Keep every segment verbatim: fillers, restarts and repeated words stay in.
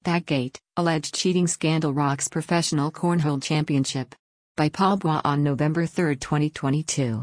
Baggate, alleged cheating scandal rocks professional cornhole championship. By Paul Bois on November third, twenty twenty-two.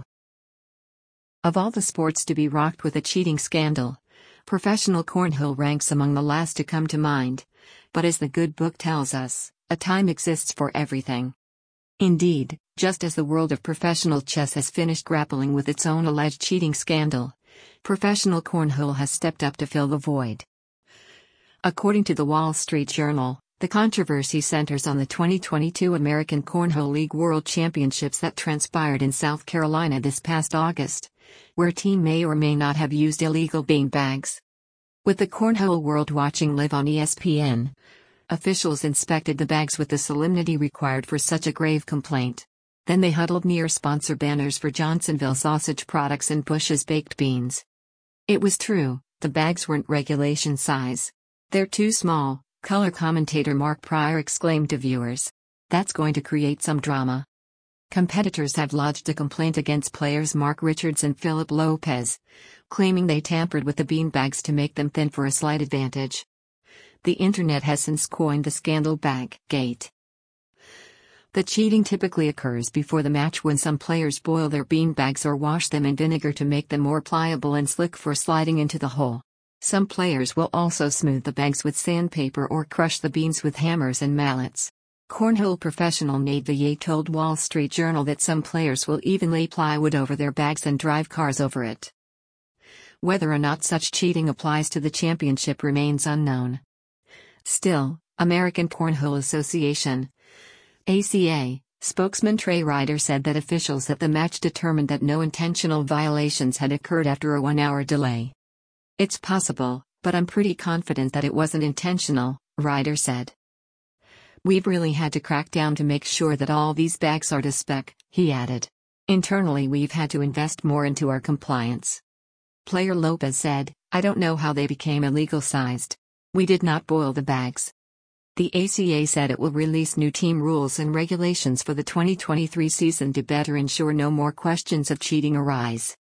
Of all the sports to be rocked with a cheating scandal, professional cornhole ranks among the last to come to mind. But as the good book tells us, a time exists for everything. Indeed, just as the world of professional chess has finished grappling with its own alleged cheating scandal, professional cornhole has stepped up to fill the void. According to the Wall Street Journal, the controversy centers on the twenty twenty-two American Cornhole League World Championships that transpired in South Carolina this past August, where a team may or may not have used illegal beanbags. With the Cornhole World watching live on E S P N, officials inspected the bags with the solemnity required for such a grave complaint. Then they huddled near sponsor banners for Johnsonville sausage products and Bush's baked beans. It was true, the bags weren't regulation size. "They're too small," color commentator Mark Pryor exclaimed to viewers. "That's going to create some drama." Competitors have lodged a complaint against players Mark Richards and Philip Lopez, claiming they tampered with the beanbags to make them thin for a slight advantage. The internet has since coined the scandal Baggate. The cheating typically occurs before the match when some players boil their beanbags or wash them in vinegar to make them more pliable and slick for sliding into the hole. Some players will also smooth the bags with sandpaper or crush the beans with hammers and mallets. Cornhole professional Nate Valle told Wall Street Journal that some players will even lay plywood over their bags and drive cars over it. Whether or not such cheating applies to the championship remains unknown. Still, American Cornhole Association (A C A) spokesman Trey Ryder said that officials at the match determined that no intentional violations had occurred after a one-hour delay. "It's possible, but I'm pretty confident that it wasn't intentional," Ryder said. "We've really had to crack down to make sure that all these bags are to spec," he added. "Internally we've had to invest more into our compliance." Player Lopez said, "I don't know how they became illegal sized. We did not boil the bags." The A C A said it will release new team rules and regulations for the twenty twenty-three season to better ensure no more questions of cheating arise.